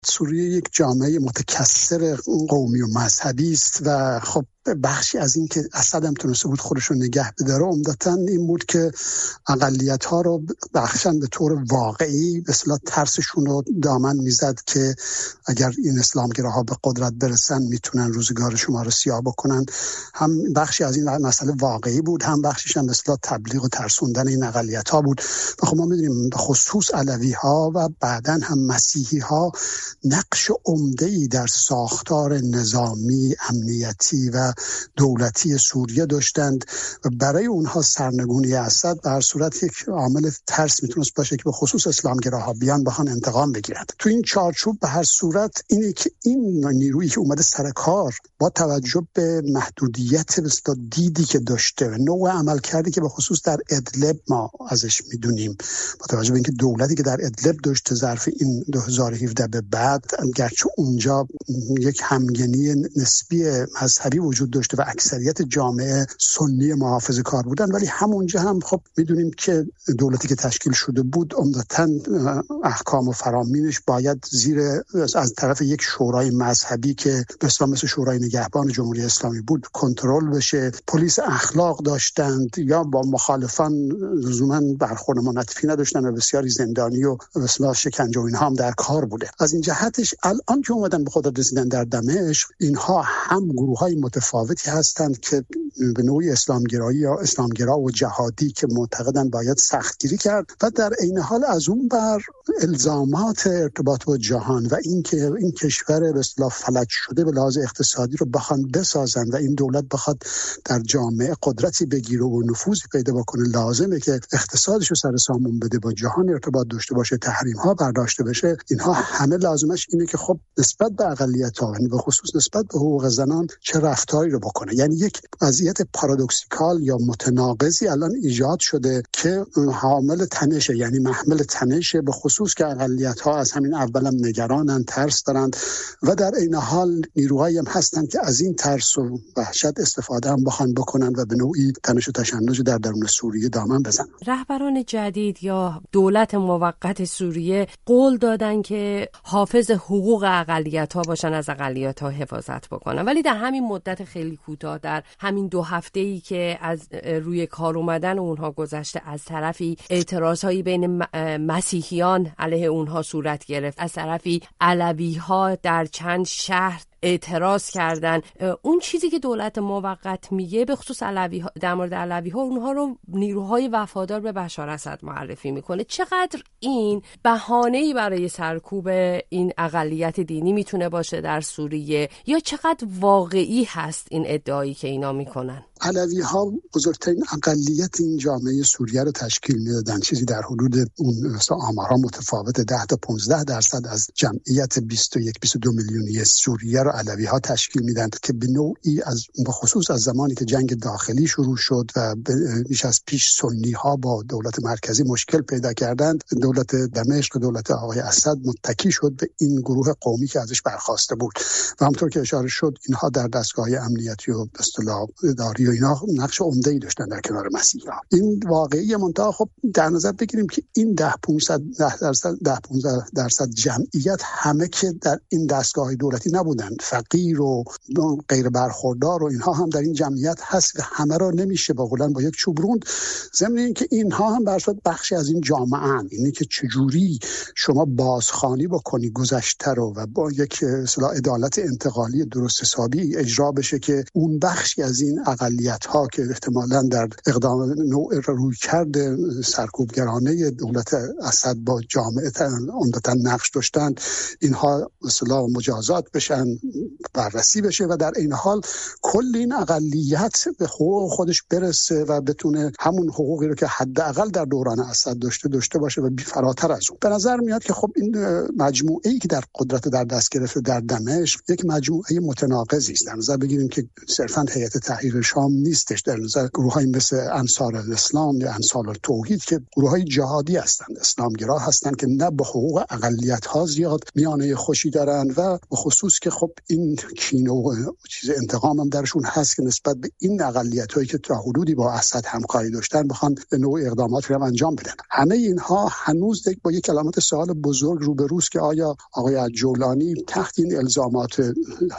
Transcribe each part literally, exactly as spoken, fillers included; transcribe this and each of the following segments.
سوریه یک جامعه متکثر قومی و مذهبی است و خب بخشی از این که اسد هم تونسته بود خودش رو نگه بداره عمدتاً این بود که اقلیت‌ها رو بخشن به طور واقعی به اصطلاح ترسشون رو دامن میزد که اگر این اسلامگراها به قدرت برسن میتونن روزگار شما رو سیاه بکنن. هم بخشی از این مسئله واقعی بود، هم بخشیش هم به اصطلاح تبلیغ و ترسوندن این اقلیت‌ها بود. و خب ما می‌دونیم به خصوص علوی‌ها و بعداً هم مسیحی‌ها نقش عمده‌ای در ساختار نظامی، امنیتی و دولتی سوریه داشتند و برای اونها سرنگونی اسد به هر صورت یک عامل ترس میتونست باشه که به خصوص اسلامگراها بیان بخوان انتقام بگیرند. تو این چارچوب به هر صورت اینه که این نیرویی که اومده سر کار با توجه به محدودیت مثلا دیدی که داشته و نوع عملکردی که به خصوص در ادلب ما ازش میدونیم، با توجه به اینکه دولتی که در ادلب داشته ظرف این دو هزار و هفده به بعد، گرچه اونجا یک همگنی نسبی مذهبی وجود داشته و اکثریت جامعه سنی محافظه‌کار بودن، ولی همونجا هم خب میدونیم که دولتی که تشکیل شده بود عمدتاً احکام و فرامینش باید زیر از طرف یک شورای مذهبی که به اصطلاح مثل شورای نگهبان جمهوری اسلامی بود کنترل بشه. پلیس اخلاق داشتند یا با مخالفان لزوما برخورد منطفی نداشتن و بسیاری زندانی و به اصطلاح شکنجه و اینها هم در کار بوده. از این جهتش الان که اومدن به قدرت رسیدن در دمشق، اینها هم گروه‌های متفاوتی هستند که به نوعی اسلامگرایی یا اسلامگرا و جهادی که معتقدن باید سختگیری کرد و در عین حال از اون بر الزامات ارتباط با جهان و اینکه این کشور به اصطلاح فلج شده به لحاظ اقتصادی رو بخوان بسازن و این دولت بخواد در جامعه قدرتی بگیره و نفوذی پیدا بکنه، لازمه که اقتصادش رو سر سامون بده، با جهان ارتباط داشته باشه، تحریم ها برداشته بشه. اینها همه لازمش اینه که خب نسبت به اقلیت‌ها و به خصوص نسبت به حقوق زنان چه رفتاری رو بکنه. یعنی یک وضعیت پارادوکسیکال یا متناقضی الان ایجاد شده که حامل تنشه، یعنی محمل تنشه، به خصوص که اقلیت‌ها از همین اولم نگرانن، ترس دارند و در عین حال نیروهایی هم هستن که از این ترس و وحشت استفاده هم بخوان بکنن و به نوعی تنش و تشنج در درون سوریه دامن بزنن. رهبران جدید یا دولت موقت سوریه قول دادن که حافظ حقوق اقلیت‌ها باشن، از اقلیت‌ها حفاظت بکنن، ولی در همین مدت خیلی کوتاه، در همین دو هفته‌ای که از روی کار اومدن اونها گذشته، از طرفی اعتراضهایی بین مسیحیان علیه اونها صورت گرفت، از طرفی علوی‌ها در چند شهر اعتراض کردن. اون چیزی که دولت موقت میگه به خصوص علوی در مورد علوی ها، اونها رو نیروهای وفادار به بشار اسد معرفی میکنه. چقدر این بهانه‌ای برای سرکوب این اقلیت دینی میتونه باشه در سوریه، یا چقدر واقعی هست این ادعایی که اینا میکنن؟ علوی ها بزرگترین اقلیت این جامعه سوریه رو تشکیل میدادن، چیزی در حدود اون آمارها متفاوت ده تا پانزده درصد از جمعیت بیست و یک بیست و دو میلیونی سوریه رو علوی ها تشکیل میدن که به نوعی از به خصوص از زمانی که جنگ داخلی شروع شد و بیش از پیش سنی ها با دولت مرکزی مشکل پیدا کردند، دولت دمشق، دولت آقای اسد متکی شد به این گروه قومی که ازش برخاسته بود و همونطور که اشاره شد اینها در دستگاه امنیتی و به اصطلاح اداری و اینا نقش عمده‌ای داشتن در کنار مسیحی‌ها. این واقعی منتها خب در نظر بگیریم که این ده پانصد درصد ده پانزده درصد جمعیت همه که در این دستگاه دولتی نبودن، فقیر و غیر برخوردار و اینها هم در این جمعیت هست و همه را نمیشه با قولن با یک چوب روند. ضمن اینکه اینها هم برصد بخشی از این جامعه ان، اینه که چجوری شما بازخوانی بکنی گذشته رو و با یک اصطلاح عدالت انتقالی درست حسابی اجرا بشه که اون بخشی از این اقلیت‌ها که احتمالاً در اقدام نوع رویکرد سرکوبگرانه دولت اسد با جامعه عمدتاً نقش داشتند، اینها اصطلاح مجازات بشن، بررسی بشه و در این حال کل این اقلیت به حقوق خودش برسه و بتونه همون حقوقی رو که حداقل در دوران اسد داشته داشته باشه و بی فراتر از اون. به نظر میاد که خب این مجموعه‌ای که در قدرت در دست گرفته در دمشق یک مجموعه متناقضی است. در نظر بگیریم که صرفاً هیئت تحریر شام نیستش، در نظر گروه‌های مثل انصار الاسلام یا انصار التوحید که گروه‌های جهادی هستند، اسلامگرا هستند که نه به حقوق اقلیت‌ها زیاد میانه خوشی دارن و به خصوص که خب این کینه و چیز انتقام هم درشون هست که نسبت به این اقلیت‌هایی که تا حدودی با اسد همکاری داشتن بخوان به نوع اقدامات رو انجام بدن. همه اینها هنوز با یک علامت سوال بزرگ روبروست که آیا آقای جولانی تحت این الزامات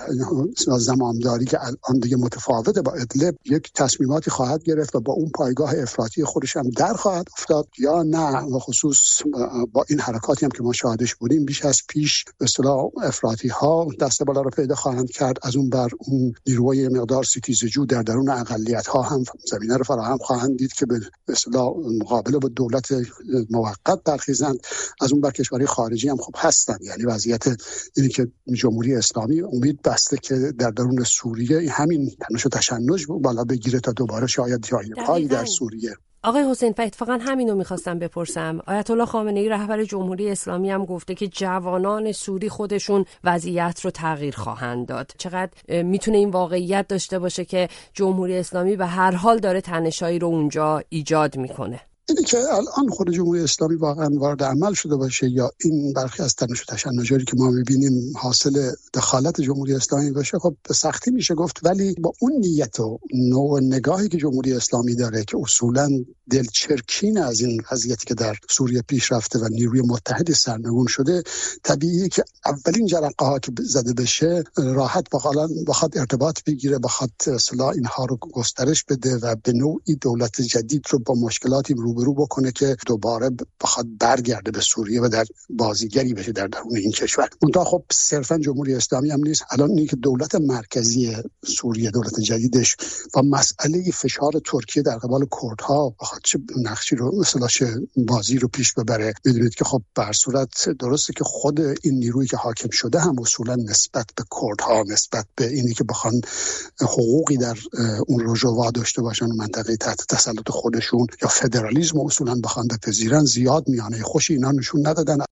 زمامداری که الان دیگه متفاوته با ادلب یک تصمیماتی خواهد گرفت و با اون پایگاه افراطی خودش هم در خواهد افتاد یا نه، و خصوص با این حرکاتی هم که ما شاهدش بودیم بیش از پیش به اصطلاح افراطی ها دست بالا رو پیدا خواهند کرد، از اون بر اون نیروی مقدار ستیزجو در درون اقلیت ها هم زمینه رو فراهم خواهند دید که به اصطلاح مقابله با دولت موقت برخیزند. از اون بر کشورهای خارجی هم خب هستن، یعنی وضعیت اینی که جمهوری اسلامی امید بسته که در درون سوریه همین تنش و تشنج بالا بگیره تا دوباره شاید جایگاهی در سوریه. آقای حسین، اتفاقا همینو میخواستم بپرسم. آیت الله خامنه‌ای رهبر جمهوری اسلامی هم گفته که جوانان سوری خودشون وضعیت رو تغییر خواهند داد. چقدر میتونه این واقعیت داشته باشه که جمهوری اسلامی به هر حال داره تنشایی رو اونجا ایجاد میکنه؟ اینی که الان خود جمهوری اسلامی واقعا وارد عمل شده باشه یا این برخی از تنش و تشنجاری که ما میبینیم حاصل دخالت جمهوری اسلامی باشه، خب به سختی میشه گفت، ولی با اون نیت و نوع نگاهی که جمهوری اسلامی داره که اصولاً دلچرکین از این وضعیتی که در سوریه پیش رفته و نیروی متحد سرنگون شده، طبیعیه که اولین جرقه ها که زده بشه راحت بخواد ارتباط بگیره، بخواد اصلاح اینها رو گسترش بده و به نوعی دولت جدید رو با مشکلاتی روبرو بکنه که دوباره بخواد برگرده به سوریه و در بازیگری بشه در درون این کشور. منتها خب صرفا جمهوری اسلامی هم نیست. الان اینه که دولت مرکزی سوریه، دولت جدیدش، با مسئله فشار ترکیه در قبال کردها بخواد چه نقشی رو مثلا چه بازی رو پیش ببره. میدونید که خب به هر صورت درسته که خود این نیرویی که حاکم شده هم اصولا نسبت به کردها، نسبت به اینی که بخوان حقوقی در اون رژوا داشته باشن و منطقه تحت تسلط خودشون یا فدرالیسم اصولا بخوان بپذیرن، زیاد میانه خوشی اینا نشون ندادن.